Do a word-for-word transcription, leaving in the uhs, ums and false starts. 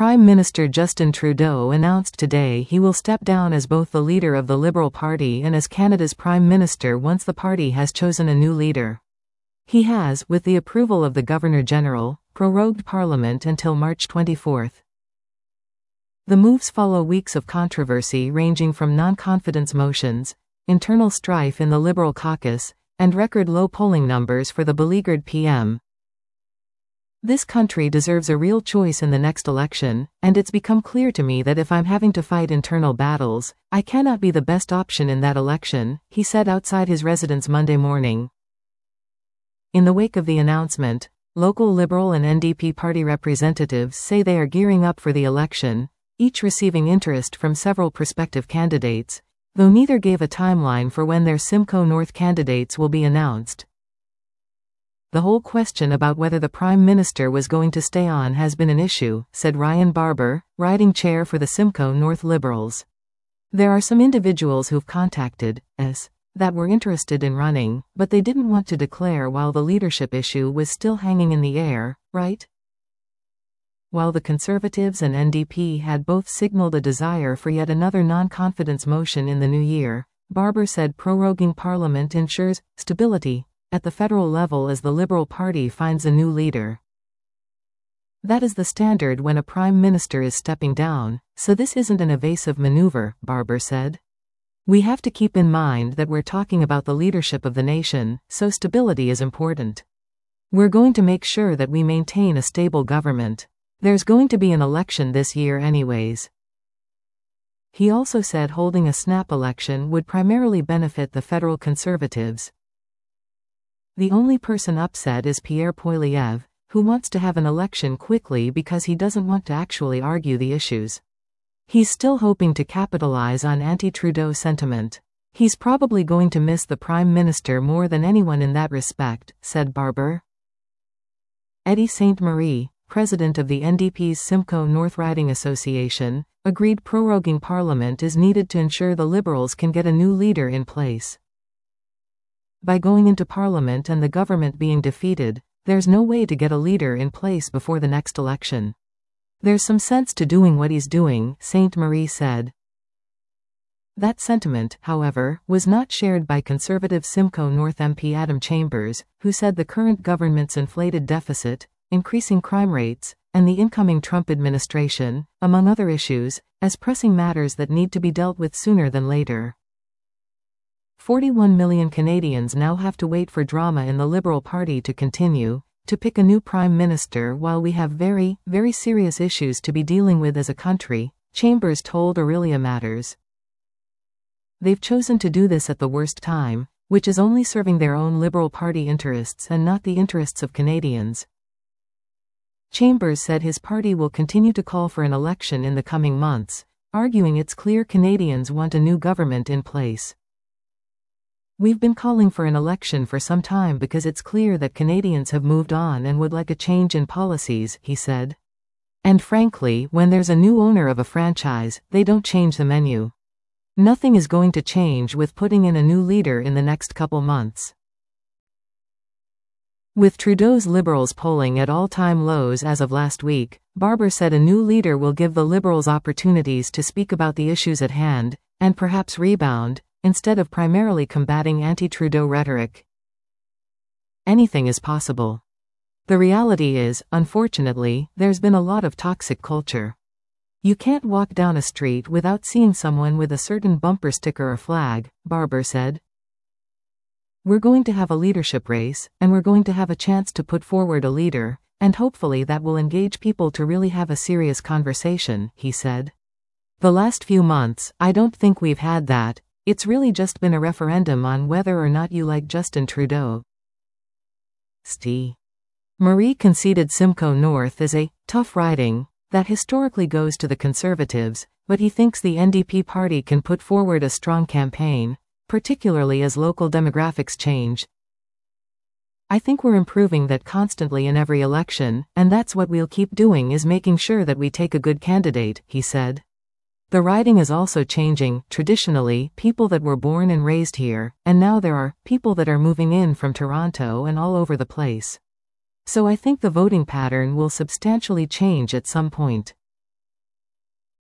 Prime Minister Justin Trudeau announced today he will step down as both the leader of the Liberal Party and as Canada's Prime Minister once the party has chosen a new leader. He has, with the approval of the Governor-General, prorogued Parliament until March twenty-fourth. The moves follow weeks of controversy ranging from non-confidence motions, internal strife in the Liberal caucus, and record low polling numbers for the beleaguered P M. This country deserves a real choice in the next election, and it's become clear to me that if I'm having to fight internal battles, I cannot be the best option in that election, he said outside his residence Monday morning. In the wake of the announcement, local Liberal and N D P party representatives say they are gearing up for the election, each receiving interest from several prospective candidates, though neither gave a timeline for when their Simcoe North candidates will be announced. The whole question about whether the Prime Minister was going to stay on has been an issue, said Ryan Barber, riding chair for the Simcoe North Liberals. There are some individuals who've contacted us that were interested in running, but they didn't want to declare while the leadership issue was still hanging in the air, right? While the Conservatives and N D P had both signaled a desire for yet another non-confidence motion in the new year, Barber said proroguing Parliament ensures stability at the federal level as the Liberal Party finds a new leader. That is the standard when a Prime Minister is stepping down, so this isn't an evasive maneuver, Barber said. We have to keep in mind that we're talking about the leadership of the nation, so stability is important. We're going to make sure that we maintain a stable government. There's going to be an election this year anyways. He also said holding a snap election would primarily benefit the federal Conservatives. The only person upset is Pierre Poilievre, who wants to have an election quickly because he doesn't want to actually argue the issues. He's still hoping to capitalize on anti-Trudeau sentiment. He's probably going to miss the Prime Minister more than anyone in that respect, said Barber. Eddie Sainte-Marie, president of the N D P's Simcoe North Riding Association, agreed proroguing Parliament is needed to ensure the Liberals can get a new leader in place. By going into Parliament and the government being defeated, there's no way to get a leader in place before the next election. There's some sense to doing what he's doing, Sainte-Marie said. That sentiment, however, was not shared by Conservative Simcoe North M P Adam Chambers, who said the current government's inflated deficit, increasing crime rates, and the incoming Trump administration, among other issues, as pressing matters that need to be dealt with sooner than later. forty-one million Canadians now have to wait for drama in the Liberal Party to continue, to pick a new Prime Minister while we have very, very serious issues to be dealing with as a country, Chambers told Aurelia Matters. They've chosen to do this at the worst time, which is only serving their own Liberal Party interests and not the interests of Canadians. Chambers said his party will continue to call for an election in the coming months, arguing it's clear Canadians want a new government in place. We've been calling for an election for some time because it's clear that Canadians have moved on and would like a change in policies, he said. And frankly, when there's a new owner of a franchise, they don't change the menu. Nothing is going to change with putting in a new leader in the next couple months. With Trudeau's Liberals polling at all-time lows as of last week, Barber said a new leader will give the Liberals opportunities to speak about the issues at hand, and perhaps rebound, instead of primarily combating anti-Trudeau rhetoric. Anything is possible. The reality is, unfortunately, there's been a lot of toxic culture. You can't walk down a street without seeing someone with a certain bumper sticker or flag, Barber said. We're going to have a leadership race, and we're going to have a chance to put forward a leader, and hopefully that will engage people to really have a serious conversation, he said. The last few months, I don't think we've had that. It's really just been a referendum on whether or not you like Justin Trudeau. Ste. Marie conceded Simcoe North is a tough riding that historically goes to the Conservatives, but he thinks the N D P party can put forward a strong campaign, particularly as local demographics change. I think we're improving that constantly in every election, and that's what we'll keep doing is making sure that we take a good candidate, he said. The riding is also changing. Traditionally, people that were born and raised here, and now there are people that are moving in from Toronto and all over the place. So I think the voting pattern will substantially change at some point.